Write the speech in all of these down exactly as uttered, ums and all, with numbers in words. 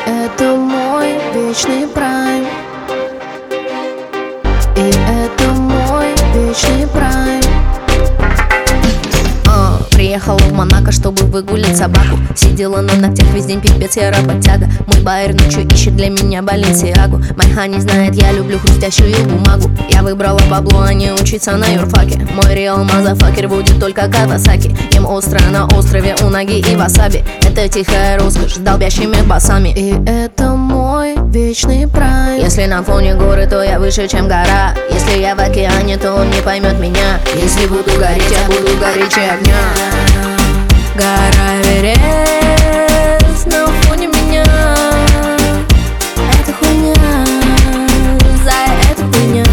это мой вечный прайм. И это мой вечный прайм. Приехала в Монако, чтобы выгулять собаку. Сидела на ногтях весь день, пипец, я работяга. Мой байер ночью ищет для меня Баленсиагу. Майха не знает, я люблю хрустящую бумагу. Я выбрала бабло, а не учиться на юрфаке. Мой реал мазафакер будет только Кавасаки. Им остро на острове Унаги и Васаби. Это тихая роскошь с долбящими басами. И это мой вечный прайм. Если на фоне горы, то я выше, чем гора. Если я в океане, то он не поймет меня. Если буду гореть, я буду горячее огня. Гора Эверест на фоне меня. Это хуйня, за это хуйня.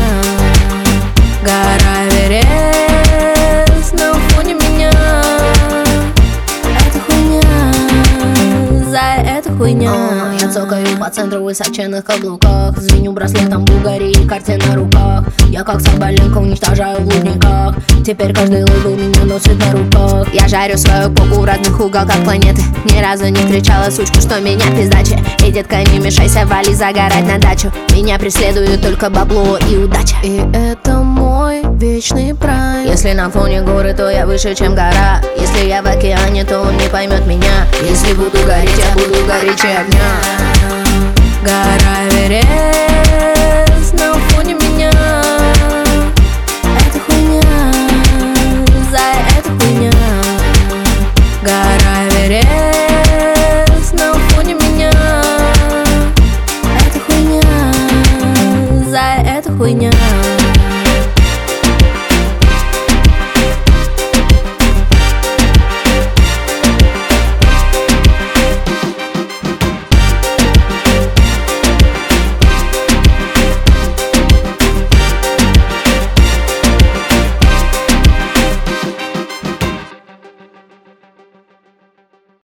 Гора Эверест на фоне меня. Это хуйня, за это хуйня. О, я цокаю по центру в высоченных каблуках. Звеню браслетом Булгарии и карте на руках. Я как соболенка уничтожаю в лудниках. Теперь каждый лейбл меня носит на руках. Я жарю свою попу в разных уголках планеты. Ни разу не кричала сучку, что меня пиздачи. Эй, детка, не мешайся, вали загорать на дачу. Меня преследуют только бабло и удача. И это мой вечный прайм. Если на фоне горы, то я выше, чем гора. Если я в океане, то он не поймет меня. Если буду гореть, я буду горячее огня.